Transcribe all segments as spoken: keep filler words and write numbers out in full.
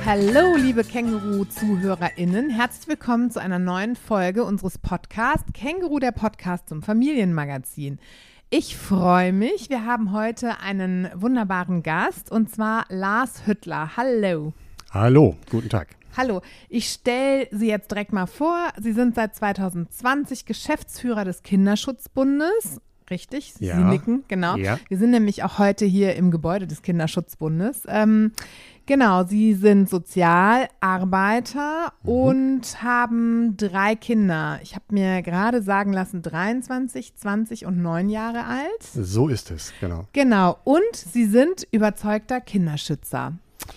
Hallo, liebe Känguru-ZuhörerInnen. Herzlich willkommen zu einer neuen Folge unseres Podcasts Känguru, der Podcast zum Familienmagazin. Ich freue mich. Wir haben heute einen wunderbaren Gast und zwar Lars Hüttler. Hallo. Hallo, guten Tag. Hallo, ich stelle Sie jetzt direkt mal vor. Sie sind seit zwanzig zwanzig Geschäftsführer des Kinderschutzbundes. Richtig, ja. Sie nicken, genau. Ja. Wir sind nämlich auch heute hier im Gebäude des Kinderschutzbundes. Ähm, genau, Sie sind Sozialarbeiter mhm. und haben drei Kinder. Ich habe mir gerade sagen lassen, dreiundzwanzig, zwanzig und neun Jahre alt. So ist es, genau. Genau, und Sie sind überzeugter Kinderschützer.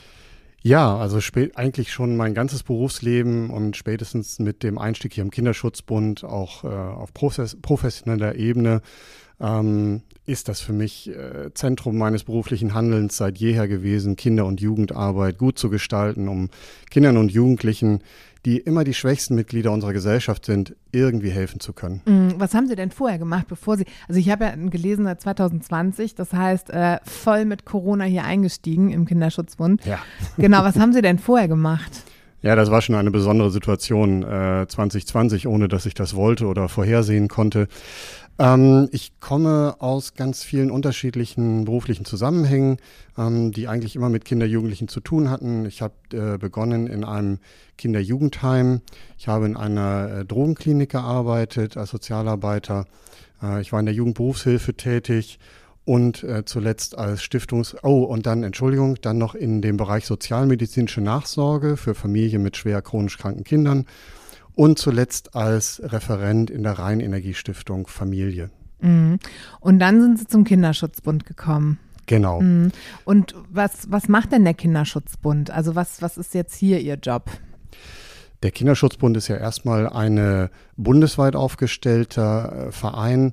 Ja, also spät, eigentlich schon mein ganzes Berufsleben und spätestens mit dem Einstieg hier im Kinderschutzbund auch äh, auf profes- professioneller Ebene ähm, ist das für mich äh, Zentrum meines beruflichen Handelns seit jeher gewesen, Kinder- und Jugendarbeit gut zu gestalten, um Kindern und Jugendlichen, die immer die schwächsten Mitglieder unserer Gesellschaft sind, irgendwie helfen zu können. Was haben Sie denn vorher gemacht, bevor Sie, also ich habe ja gelesen seit zwanzig zwanzig, das heißt äh, voll mit Corona hier eingestiegen im Kinderschutzbund. Ja. Genau, was haben Sie denn vorher gemacht? Ja, das war schon eine besondere Situation äh, zwanzig zwanzig, ohne dass ich das wollte oder vorhersehen konnte. Ähm, ich komme aus ganz vielen unterschiedlichen beruflichen Zusammenhängen, ähm, die eigentlich immer mit Kinder, Jugendlichen zu tun hatten. Ich habe äh, begonnen in einem Kinder-Jugendheim. Ich habe in einer äh, Drogenklinik gearbeitet als Sozialarbeiter. Äh, ich war in der Jugendberufshilfe tätig und äh, zuletzt als Stiftungs-, oh, und dann, Entschuldigung, dann noch in dem Bereich sozialmedizinische Nachsorge für Familien mit schwer chronisch kranken Kindern. Und zuletzt als Referent in der Rheinenergiestiftung Familie. Mhm. Und dann sind Sie zum Kinderschutzbund gekommen. Genau. Mhm. Und was, was macht denn der Kinderschutzbund? Also was, was ist jetzt hier Ihr Job? Der Kinderschutzbund ist ja erstmal ein bundesweit aufgestellter äh, Verein,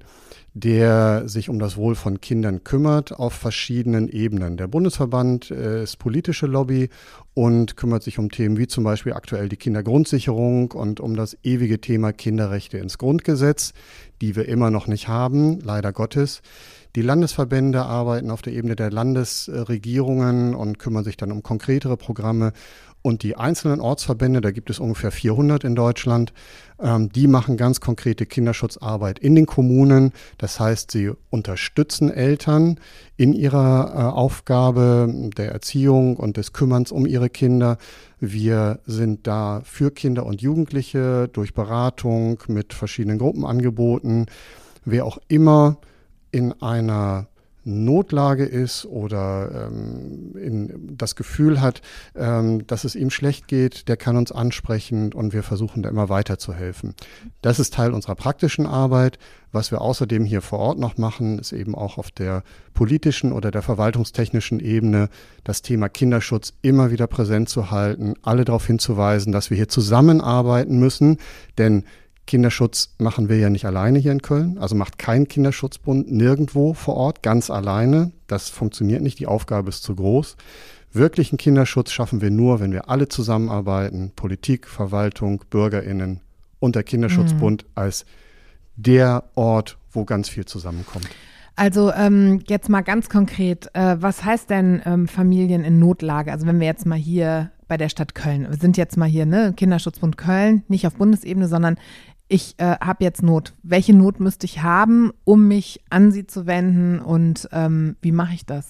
der sich um das Wohl von Kindern kümmert auf verschiedenen Ebenen. Der Bundesverband äh, ist politische Lobby und kümmert sich um Themen wie zum Beispiel aktuell die Kindergrundsicherung und um das ewige Thema Kinderrechte ins Grundgesetz, die wir immer noch nicht haben, leider Gottes. Die Landesverbände arbeiten auf der Ebene der Landesregierungen und kümmern sich dann um konkretere Programme. Und die einzelnen Ortsverbände, da gibt es ungefähr vierhundert in Deutschland, ähm, die machen ganz konkrete Kinderschutzarbeit in den Kommunen. Das heißt, sie unterstützen Eltern in ihrer äh, Aufgabe der Erziehung und des Kümmerns um ihre Kinder. Wir sind da für Kinder und Jugendliche durch Beratung mit verschiedenen Gruppenangeboten. Wer auch immer in einer Notlage ist oder ähm, in, das Gefühl hat, ähm, dass es ihm schlecht geht, der kann uns ansprechen und wir versuchen da immer weiterzuhelfen. Das ist Teil unserer praktischen Arbeit. Was wir außerdem hier vor Ort noch machen, ist eben auch auf der politischen oder der verwaltungstechnischen Ebene das Thema Kinderschutz immer wieder präsent zu halten, alle darauf hinzuweisen, dass wir hier zusammenarbeiten müssen, denn Kinderschutz machen wir ja nicht alleine hier in Köln, also macht kein Kinderschutzbund nirgendwo vor Ort ganz alleine. Das funktioniert nicht, die Aufgabe ist zu groß. Wirklichen Kinderschutz schaffen wir nur, wenn wir alle zusammenarbeiten, Politik, Verwaltung, BürgerInnen und der Kinderschutzbund mhm. als der Ort, wo ganz viel zusammenkommt. Also ähm, jetzt mal ganz konkret, äh, was heißt denn ähm, Familien in Notlage? Also wenn wir jetzt mal hier bei der Stadt Köln, wir sind jetzt mal hier, ne, Kinderschutzbund Köln, nicht auf Bundesebene, sondern ich äh, habe jetzt Not. Welche Not müsste ich haben, um mich an Sie zu wenden und ähm, wie mache ich das?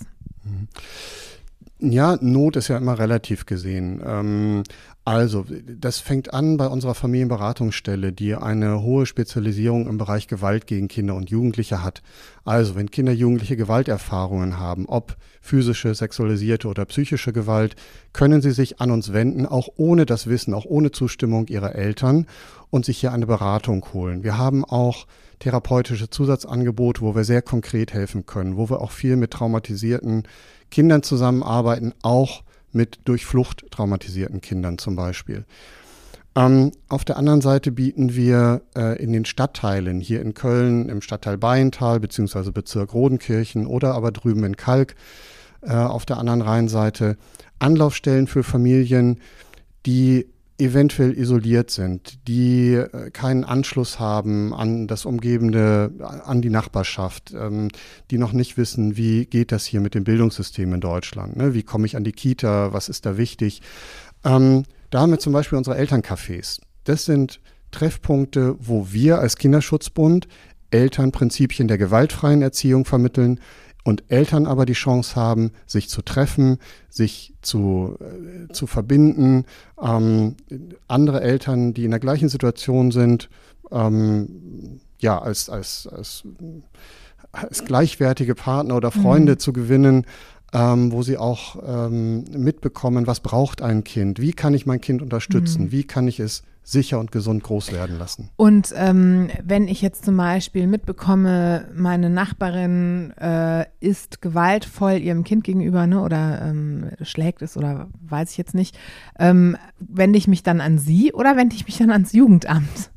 Ja, Not ist ja immer relativ gesehen. Ähm, also, das fängt an bei unserer Familienberatungsstelle, die eine hohe Spezialisierung im Bereich Gewalt gegen Kinder und Jugendliche hat. Also, wenn Kinder, Jugendliche Gewalterfahrungen haben, ob physische, sexualisierte oder psychische Gewalt, können sie sich an uns wenden, auch ohne das Wissen, auch ohne Zustimmung ihrer Eltern und sich hier eine Beratung holen. Wir haben auch therapeutische Zusatzangebote, wo wir sehr konkret helfen können, wo wir auch viel mit traumatisierten Kindern zusammenarbeiten, auch mit durch Flucht traumatisierten Kindern zum Beispiel. Ähm, auf der anderen Seite bieten wir äh, in den Stadtteilen, hier in Köln, im Stadtteil Bayental bzw. Bezirk Rodenkirchen oder aber drüben in Kalk äh, auf der anderen Rheinseite Anlaufstellen für Familien, die eventuell isoliert sind, die äh, keinen Anschluss haben an das Umgebende, an die Nachbarschaft, ähm, die noch nicht wissen, wie geht das hier mit dem Bildungssystem in Deutschland, ne? Wie komme ich an die Kita, was ist da wichtig? Ähm, da haben wir zum Beispiel unsere Elterncafés. Das sind Treffpunkte, wo wir als Kinderschutzbund Eltern Prinzipien der gewaltfreien Erziehung vermitteln und Eltern aber die Chance haben, sich zu treffen, sich zu, äh, zu verbinden, ähm, andere Eltern, die in der gleichen Situation sind, ähm, ja, als, als, als, als gleichwertige Partner oder Freunde mhm. zu gewinnen, ähm, wo sie auch ähm, mitbekommen, was braucht ein Kind, wie kann ich mein Kind unterstützen, mhm. wie kann ich es sicher und gesund groß werden lassen. Und ähm, wenn ich jetzt zum Beispiel mitbekomme, meine Nachbarin äh, ist gewaltvoll ihrem Kind gegenüber, ne, oder ähm, schlägt es oder weiß ich jetzt nicht, ähm, wende ich mich dann an Sie oder wende ich mich dann ans Jugendamt?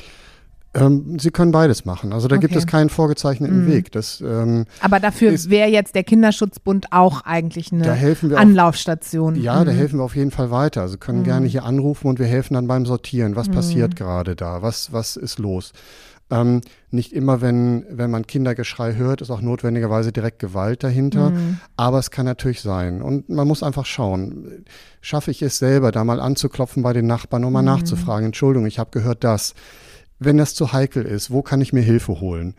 Ähm, Sie können beides machen. Also da okay. gibt es keinen vorgezeichneten mm. Weg. Das, ähm, Aber dafür wäre jetzt der Kinderschutzbund auch eigentlich eine Anlaufstation. Auf, ja, mm. da helfen wir auf jeden Fall weiter. Also können mm. gerne hier anrufen und wir helfen dann beim Sortieren. Was mm. passiert gerade da? Was, was ist los? Ähm, nicht immer, wenn, wenn man Kindergeschrei hört, ist auch notwendigerweise direkt Gewalt dahinter. Mm. Aber es kann natürlich sein. Und man muss einfach schauen, schaffe ich es selber, da mal anzuklopfen bei den Nachbarn, um mal mm. nachzufragen. Entschuldigung, ich habe gehört das. Wenn das zu heikel ist, wo kann ich mir Hilfe holen?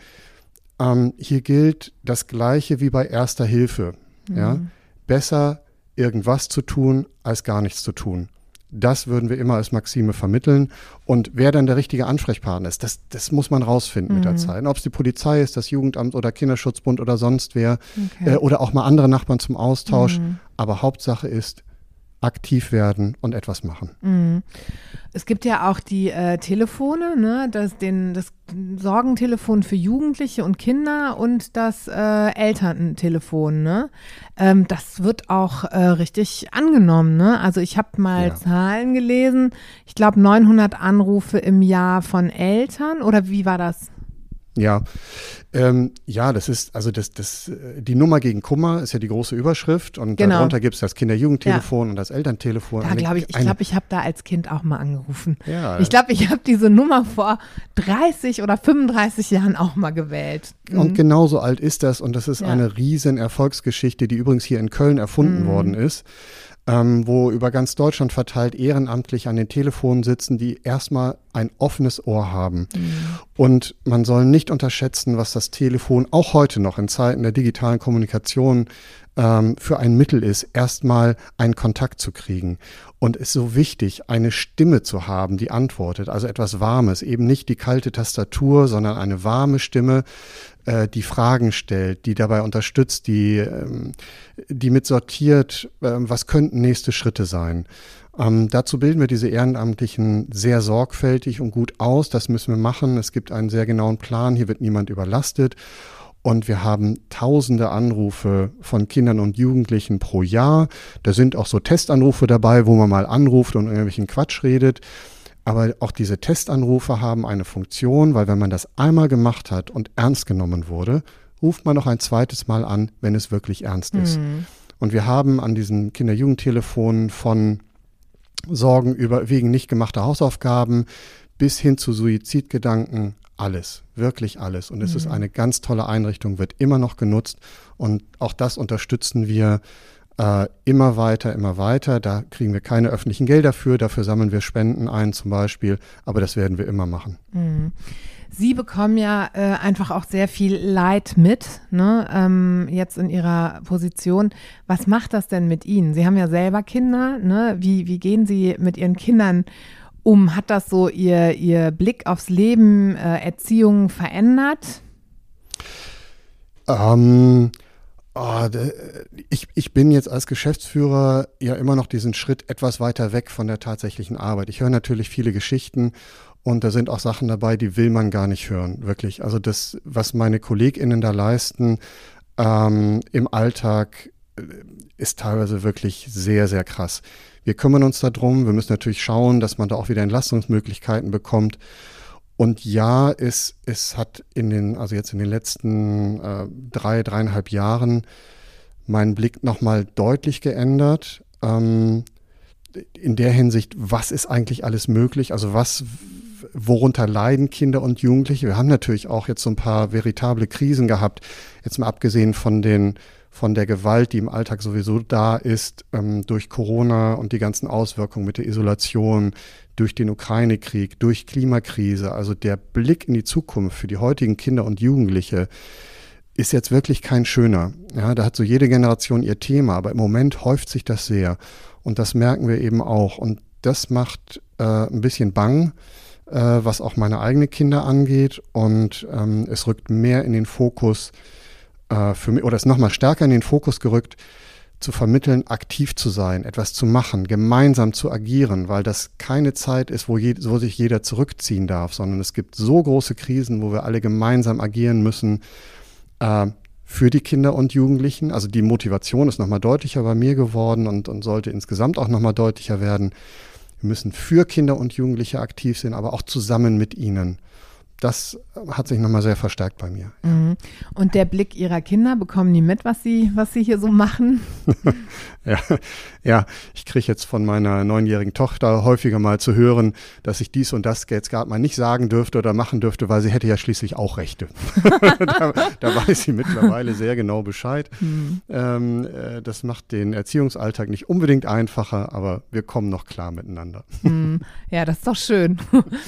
Ähm, hier gilt das Gleiche wie bei Erster Hilfe. Mhm. Ja? Besser irgendwas zu tun, als gar nichts zu tun. Das würden wir immer als Maxime vermitteln. Und wer dann der richtige Ansprechpartner ist, das, das muss man rausfinden mhm. mit der Zeit. Ob es die Polizei ist, das Jugendamt oder Kinderschutzbund oder sonst wer. Okay. Äh, oder auch mal andere Nachbarn zum Austausch. Mhm. Aber Hauptsache ist, aktiv werden und etwas machen. Mhm. Es gibt ja auch die äh, Telefone, ne? das, den, das Sorgentelefon für Jugendliche und Kinder und das äh, Elterntelefon. Ne? Ähm, das wird auch äh, richtig angenommen. Ne? Also ich habe mal ja. Zahlen gelesen, ich glaube neunhundert Anrufe im Jahr von Eltern oder wie war das? Ja, ähm, ja, das ist, also das, das, die Nummer gegen Kummer ist ja die große Überschrift und genau. darunter gibt es das Kinder-Jugendtelefon ja. und das Elterntelefon. Da glaube ich, ich glaube, ich habe da als Kind auch mal angerufen. Ja, ich glaube, ich habe diese Nummer vor dreißig oder fünfunddreißig Jahren auch mal gewählt. Mhm. Und genauso alt ist das und das ist ja. eine riesen Erfolgsgeschichte, die übrigens hier in Köln erfunden mhm. worden ist. Ähm, wo über ganz Deutschland verteilt ehrenamtlich an den Telefonen sitzen, die erstmal ein offenes Ohr haben. Mhm. Und man soll nicht unterschätzen, was das Telefon auch heute noch in Zeiten der digitalen Kommunikation ähm, für ein Mittel ist, erstmal einen Kontakt zu kriegen. Und es ist so wichtig, eine Stimme zu haben, die antwortet, also etwas Warmes, eben nicht die kalte Tastatur, sondern eine warme Stimme, äh, die Fragen stellt, die dabei unterstützt, die, ähm, die mit sortiert, äh, was könnten nächste Schritte sein. Ähm, dazu bilden wir diese Ehrenamtlichen sehr sorgfältig und gut aus. Das müssen wir machen. Es gibt einen sehr genauen Plan. Hier wird niemand überlastet. Und wir haben tausende Anrufe von Kindern und Jugendlichen pro Jahr. Da sind auch so Testanrufe dabei, wo man mal anruft und irgendwelchen Quatsch redet. Aber auch diese Testanrufe haben eine Funktion, weil wenn man das einmal gemacht hat und ernst genommen wurde, ruft man noch ein zweites Mal an, wenn es wirklich ernst ist. Mhm. Und wir haben an diesen Kinder-Jugendtelefonen von Sorgen über wegen nicht gemachter Hausaufgaben bis hin zu Suizidgedanken alles, wirklich alles. Und es mhm. ist eine ganz tolle Einrichtung, wird immer noch genutzt und auch das unterstützen wir äh, immer weiter, immer weiter. Da kriegen wir keine öffentlichen Gelder für, dafür sammeln wir Spenden ein zum Beispiel, aber das werden wir immer machen. Mhm. Sie bekommen ja äh, einfach auch sehr viel Leid mit, ne, ähm, jetzt in Ihrer Position. Was macht das denn mit Ihnen? Sie haben ja selber Kinder, ne? Wie, wie gehen Sie mit Ihren Kindern um? Hat das so Ihr, Ihr Blick aufs Leben, äh, Erziehung verändert? Ähm, oh, ich, ich bin jetzt als Geschäftsführer ja immer noch diesen Schritt etwas weiter weg von der tatsächlichen Arbeit. Ich höre natürlich viele Geschichten. Und da sind auch Sachen dabei, die will man gar nicht hören, wirklich. Also das, was meine KollegInnen da leisten ähm, im Alltag, ist teilweise wirklich sehr, sehr krass. Wir kümmern uns darum. Wir müssen natürlich schauen, dass man da auch wieder Entlastungsmöglichkeiten bekommt. Und ja, es, es hat in den, also jetzt in den letzten äh, drei, dreieinhalb Jahren meinen Blick nochmal deutlich geändert. Ähm, in der Hinsicht, was ist eigentlich alles möglich? Also was, worunter leiden Kinder und Jugendliche? Wir haben natürlich auch jetzt so ein paar veritable Krisen gehabt, jetzt mal abgesehen von den von der Gewalt, die im Alltag sowieso da ist, ähm, durch Corona und die ganzen Auswirkungen mit der Isolation, durch den Ukraine-Krieg, durch Klimakrise. Also der Blick in die Zukunft für die heutigen Kinder und Jugendliche ist jetzt wirklich kein schöner. Ja, da hat so jede Generation ihr Thema, aber im Moment häuft sich das sehr. Und das merken wir eben auch. Und das macht äh, ein bisschen bang, äh, was auch meine eigenen Kinder angeht. Und ähm, es rückt mehr in den Fokus, äh, für mich, oder ist nochmal stärker in den Fokus gerückt, zu vermitteln, aktiv zu sein, etwas zu machen, gemeinsam zu agieren, weil das keine Zeit ist, wo, je, wo sich jeder zurückziehen darf, sondern es gibt so große Krisen, wo wir alle gemeinsam agieren müssen, äh, für die Kinder und Jugendlichen. Also die Motivation ist nochmal deutlicher bei mir geworden und, und sollte insgesamt auch nochmal deutlicher werden. Wir müssen für Kinder und Jugendliche aktiv sein, aber auch zusammen mit ihnen. Das hat sich nochmal sehr verstärkt bei mir. Mhm. Und der Blick Ihrer Kinder, bekommen die mit, was Sie, was Sie hier so machen? ja, ja, ich kriege jetzt von meiner neunjährigen Tochter häufiger mal zu hören, dass ich dies und das jetzt gerade mal nicht sagen dürfte oder machen dürfte, weil sie hätte ja schließlich auch Rechte. da, da weiß sie mittlerweile sehr genau Bescheid. Mhm. Ähm, äh, das macht den Erziehungsalltag nicht unbedingt einfacher, aber wir kommen noch klar miteinander. Mhm. Ja, das ist doch schön.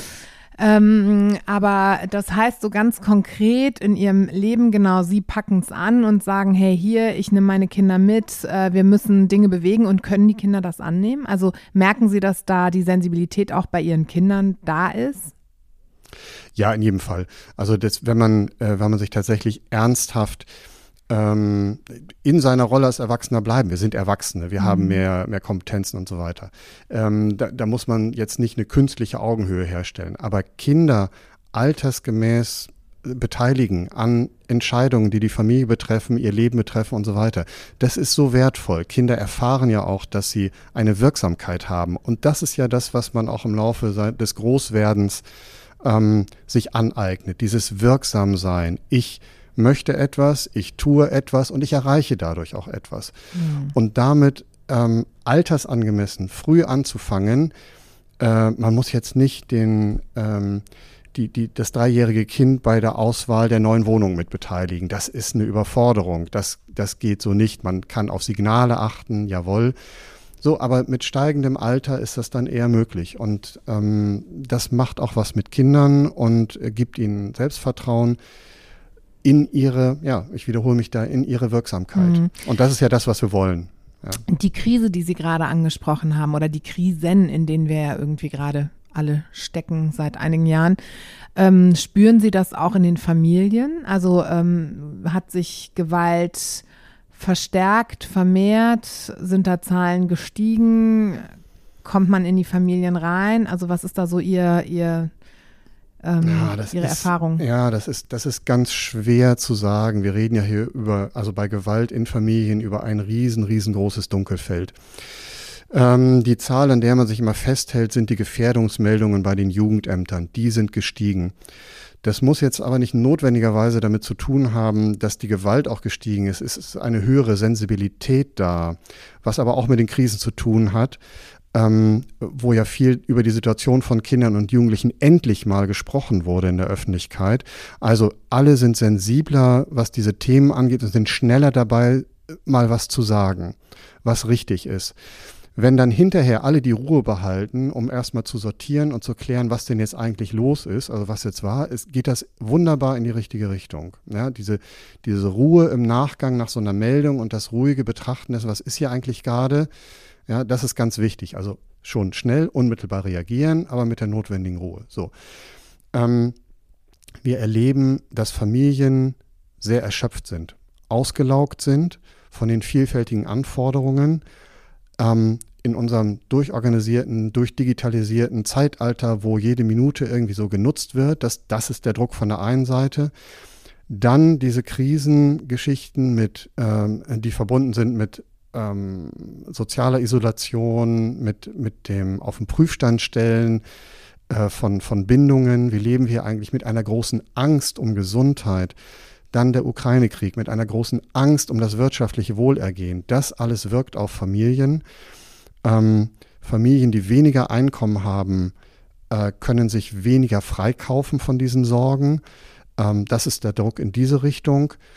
Ähm, aber das heißt so ganz konkret in ihrem Leben, genau, Sie packen es an und sagen, hey, hier, ich nehme meine Kinder mit, äh, wir müssen Dinge bewegen, und können die Kinder das annehmen? Also merken Sie, dass da die Sensibilität auch bei Ihren Kindern da ist? Ja, in jedem Fall. Also das, wenn man, äh, wenn man sich tatsächlich ernsthaft in seiner Rolle als Erwachsener bleiben. Wir sind Erwachsene, wir mhm. haben mehr, mehr Kompetenzen und so weiter. Ähm, da, da muss man jetzt nicht eine künstliche Augenhöhe herstellen. Aber Kinder altersgemäß beteiligen an Entscheidungen, die die Familie betreffen, ihr Leben betreffen und so weiter. Das ist so wertvoll. Kinder erfahren ja auch, dass sie eine Wirksamkeit haben. Und das ist ja das, was man auch im Laufe des Großwerdens ähm, sich aneignet. Dieses Wirksamsein. Ich möchte etwas, ich tue etwas und ich erreiche dadurch auch etwas. Mhm. Und damit ähm, altersangemessen früh anzufangen, äh, man muss jetzt nicht den, ähm, die, die, das dreijährige Kind bei der Auswahl der neuen Wohnung mit beteiligen. Das ist eine Überforderung, das, das geht so nicht. Man kann auf Signale achten, jawohl. So, aber mit steigendem Alter ist das dann eher möglich. Und ähm, das macht auch was mit Kindern und äh, gibt ihnen Selbstvertrauen in ihre, ja, ich wiederhole mich da, in ihre Wirksamkeit. Mhm. Und das ist ja das, was wir wollen. Ja. Die Krise, die Sie gerade angesprochen haben, oder die Krisen, in denen wir ja irgendwie gerade alle stecken seit einigen Jahren, ähm, spüren Sie das auch in den Familien? Also ähm, hat sich Gewalt verstärkt, vermehrt? Sind da Zahlen gestiegen? Kommt man in die Familien rein? Also was ist da so Ihr, Ihr Ähm, ja, Ihre ist, Erfahrung? Ja, das ist, das ist ganz schwer zu sagen. Wir reden ja hier über, also bei Gewalt in Familien, über ein riesen, riesengroßes Dunkelfeld. Ähm, die Zahl, an der man sich immer festhält, sind die Gefährdungsmeldungen bei den Jugendämtern. Die sind gestiegen. Das muss jetzt aber nicht notwendigerweise damit zu tun haben, dass die Gewalt auch gestiegen ist. Es ist eine höhere Sensibilität da, was aber auch mit den Krisen zu tun hat. Ähm, wo ja viel über die Situation von Kindern und Jugendlichen endlich mal gesprochen wurde in der Öffentlichkeit. Also alle sind sensibler, was diese Themen angeht, und sind schneller dabei, mal was zu sagen, was richtig ist. Wenn dann hinterher alle die Ruhe behalten, um erstmal zu sortieren und zu klären, was denn jetzt eigentlich los ist, also was jetzt war, ist, geht das wunderbar in die richtige Richtung. Ja, diese, diese Ruhe im Nachgang nach so einer Meldung und das ruhige Betrachten dessen, was ist hier eigentlich gerade. Ja, das ist ganz wichtig. Also schon schnell, unmittelbar reagieren, aber mit der notwendigen Ruhe. So. Ähm, wir erleben, dass Familien sehr erschöpft sind, ausgelaugt sind von den vielfältigen Anforderungen. Ähm, in unserem durchorganisierten, durchdigitalisierten Zeitalter, wo jede Minute irgendwie so genutzt wird, das, das ist der Druck von der einen Seite. Dann diese Krisengeschichten, mit, ähm, die verbunden sind mit Ähm, sozialer Isolation, mit, mit dem auf den Prüfstand stellen äh, von, von Bindungen. Wie leben wir eigentlich mit einer großen Angst um Gesundheit? Dann der Ukraine-Krieg mit einer großen Angst um das wirtschaftliche Wohlergehen. Das alles wirkt auf Familien. Ähm, Familien, die weniger Einkommen haben, äh, können sich weniger freikaufen von diesen Sorgen. Ähm, das ist der Druck in diese Richtung.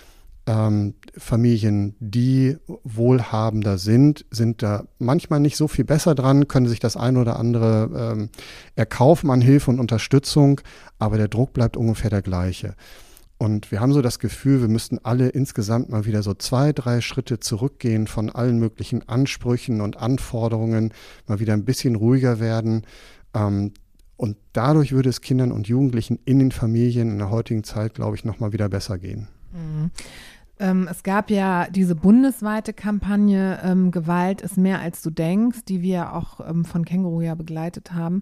Ähm, Familien, die wohlhabender sind, sind da manchmal nicht so viel besser dran, können sich das ein oder andere ähm, erkaufen an Hilfe und Unterstützung, aber der Druck bleibt ungefähr der gleiche. Und wir haben so das Gefühl, wir müssten alle insgesamt mal wieder so zwei, drei Schritte zurückgehen von allen möglichen Ansprüchen und Anforderungen, mal wieder ein bisschen ruhiger werden. Ähm, und dadurch würde es Kindern und Jugendlichen in den Familien in der heutigen Zeit, glaube ich, noch mal wieder besser gehen. Mhm. Ähm, es gab ja diese bundesweite Kampagne ähm, Gewalt ist mehr als du denkst, die wir auch ähm, von Känguru ja begleitet haben.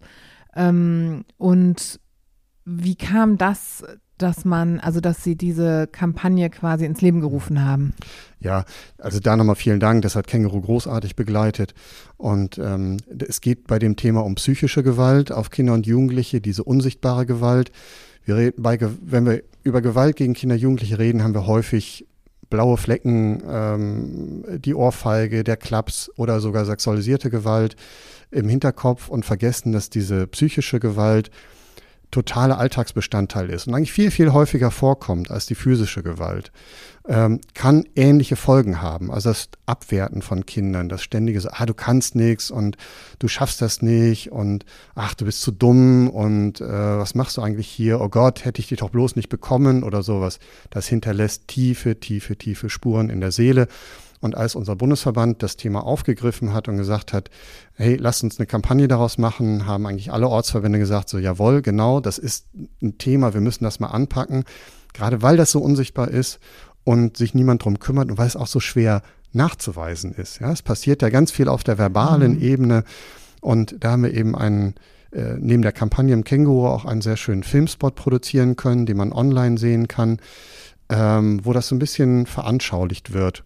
Ähm, und wie kam das, dass man, also dass Sie diese Kampagne quasi ins Leben gerufen haben? Ja, also da nochmal vielen Dank, das hat Känguru großartig begleitet. Und ähm, es geht bei dem Thema um psychische Gewalt auf Kinder und Jugendliche, diese unsichtbare Gewalt. Wir reden bei, wenn wir über Gewalt gegen Kinder und Jugendliche reden, haben wir häufig blaue Flecken, ähm, die Ohrfeige, der Klaps oder sogar sexualisierte Gewalt im Hinterkopf und vergessen, dass diese psychische Gewalt totaler Alltagsbestandteil ist und eigentlich viel, viel häufiger vorkommt als die physische Gewalt, ähm, kann ähnliche Folgen haben. Also das Abwerten von Kindern, das ständige so, ah, du kannst nichts und du schaffst das nicht und ach, du bist zu dumm und äh, was machst du eigentlich hier? Oh Gott, hätte ich dich doch bloß nicht bekommen oder sowas. Das hinterlässt tiefe, tiefe, tiefe Spuren in der Seele. Und als unser Bundesverband das Thema aufgegriffen hat und gesagt hat, hey, lasst uns eine Kampagne daraus machen, haben eigentlich alle Ortsverbände gesagt, so jawohl, genau, das ist ein Thema, wir müssen das mal anpacken, gerade weil das so unsichtbar ist und sich niemand drum kümmert und weil es auch so schwer nachzuweisen ist. Ja, es passiert ja ganz viel auf der verbalen mhm. Ebene und da haben wir eben einen, äh, neben der Kampagne im Känguru auch einen sehr schönen Filmspot produzieren können, den man online sehen kann, ähm, wo das so ein bisschen veranschaulicht wird,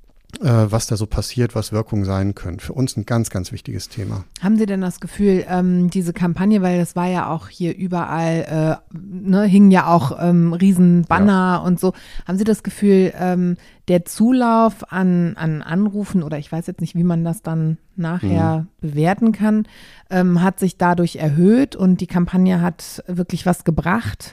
was da so passiert, was Wirkung sein können. Für uns ein ganz, ganz wichtiges Thema. Haben Sie denn das Gefühl, ähm, diese Kampagne, weil das war ja auch hier überall, äh, ne, hingen ja auch ähm, Riesenbanner ja. und so, haben Sie das Gefühl, ähm, der Zulauf an, an Anrufen oder ich weiß jetzt nicht, wie man das dann nachher mhm. bewerten kann, ähm, hat sich dadurch erhöht und die Kampagne hat wirklich was gebracht?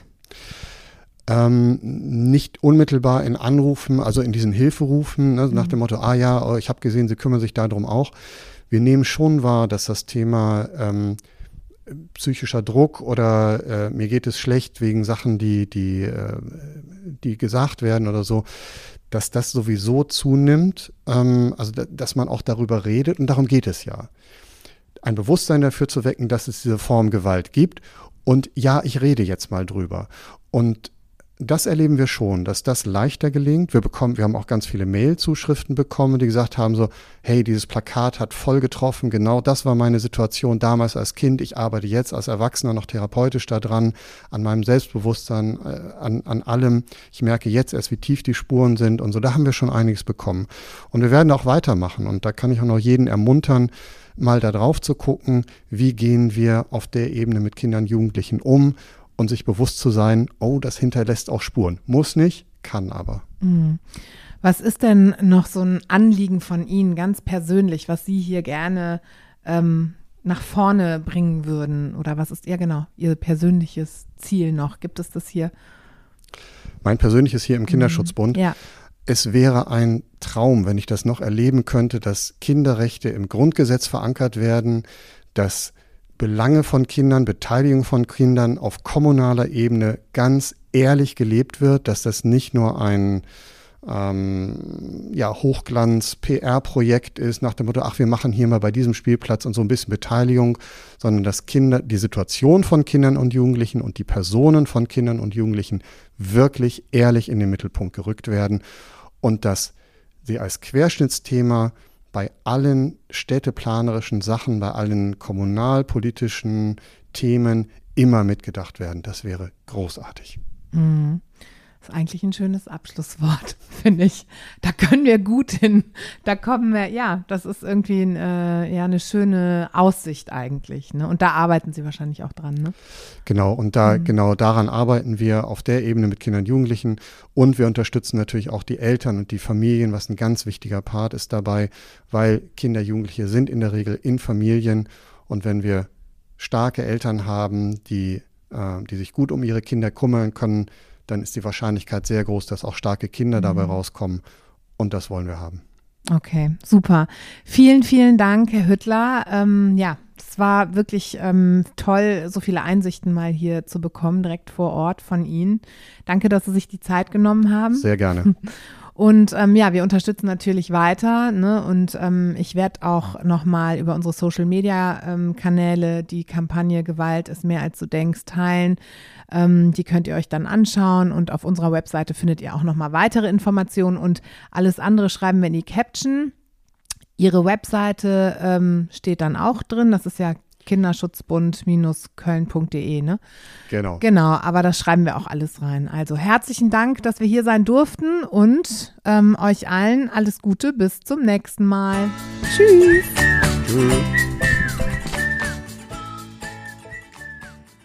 Ähm, nicht unmittelbar in Anrufen, also in diesen Hilferufen, ne, mhm. nach dem Motto, ah ja, ich habe gesehen, Sie kümmern sich darum auch. Wir nehmen schon wahr, dass das Thema ähm, psychischer Druck oder äh, mir geht es schlecht wegen Sachen, die, die, äh, die gesagt werden oder so, dass das sowieso zunimmt, ähm, also da, dass man auch darüber redet und darum geht es ja. Ein Bewusstsein dafür zu wecken, dass es diese Form Gewalt gibt und ja, ich rede jetzt mal drüber. Und das erleben wir schon, dass das leichter gelingt. Wir bekommen, wir haben auch ganz viele Mail-Zuschriften bekommen, die gesagt haben so, hey, dieses Plakat hat voll getroffen, genau das war meine Situation damals als Kind. Ich arbeite jetzt als Erwachsener noch therapeutisch daran, an meinem Selbstbewusstsein, äh, an, an allem. Ich merke jetzt erst, wie tief die Spuren sind und so. Da haben wir schon einiges bekommen. Und wir werden auch weitermachen. Und da kann ich auch noch jeden ermuntern, mal da drauf zu gucken, wie gehen wir auf der Ebene mit Kindern und Jugendlichen um, und sich bewusst zu sein, oh, das hinterlässt auch Spuren. Muss nicht, kann aber. Was ist denn noch so ein Anliegen von Ihnen, ganz persönlich, was Sie hier gerne ähm, nach vorne bringen würden? Oder was ist Ihr genau, Ihr persönliches Ziel noch? Gibt es das hier? Mein persönliches hier im Kinderschutzbund? Ja. Es wäre ein Traum, wenn ich das noch erleben könnte, dass Kinderrechte im Grundgesetz verankert werden, dass Belange von Kindern, Beteiligung von Kindern auf kommunaler Ebene ganz ehrlich gelebt wird, dass das nicht nur ein ähm, ja, Hochglanz-P R-Projekt ist, nach dem Motto, ach, wir machen hier mal bei diesem Spielplatz und so ein bisschen Beteiligung, sondern dass Kinder, die Situation von Kindern und Jugendlichen und die Personen von Kindern und Jugendlichen wirklich ehrlich in den Mittelpunkt gerückt werden und dass sie als Querschnittsthema bei allen städteplanerischen Sachen, bei allen kommunalpolitischen Themen immer mitgedacht werden. Das wäre großartig. Mhm. Das ist eigentlich ein schönes Abschlusswort, finde ich. Da können wir gut hin. Da kommen wir, ja, das ist irgendwie ein, äh, ja, eine schöne Aussicht eigentlich. Ne? Und da arbeiten Sie wahrscheinlich auch dran, ne? Genau, und da, mhm. genau daran arbeiten wir auf der Ebene mit Kindern und Jugendlichen. Und wir unterstützen natürlich auch die Eltern und die Familien, was ein ganz wichtiger Part ist dabei, weil Kinder, Jugendliche sind in der Regel in Familien. Und wenn wir starke Eltern haben, die, äh, die sich gut um ihre Kinder kümmern können, dann ist die Wahrscheinlichkeit sehr groß, dass auch starke Kinder mhm. dabei rauskommen. Und das wollen wir haben. Okay, super. Vielen, vielen Dank, Herr Hüttler. Ähm, ja, es war wirklich ähm, toll, so viele Einsichten mal hier zu bekommen, direkt vor Ort von Ihnen. Danke, dass Sie sich die Zeit genommen haben. Sehr gerne. Und ähm, ja, wir unterstützen natürlich weiter, ne? Und ähm, ich werde auch nochmal über unsere Social-Media-Kanäle die Kampagne Gewalt ist mehr als du denkst teilen. Ähm, die könnt ihr euch dann anschauen und auf unserer Webseite findet ihr auch nochmal weitere Informationen und alles andere schreiben wir in die Caption. Ihre Webseite ähm, steht dann auch drin, das ist ja kinderschutzbund Köln punkt de, ne? Genau. Genau, aber das schreiben wir auch alles rein. Also herzlichen Dank, dass wir hier sein durften und ähm, euch allen alles Gute, bis zum nächsten Mal. Tschüss. Tschüss.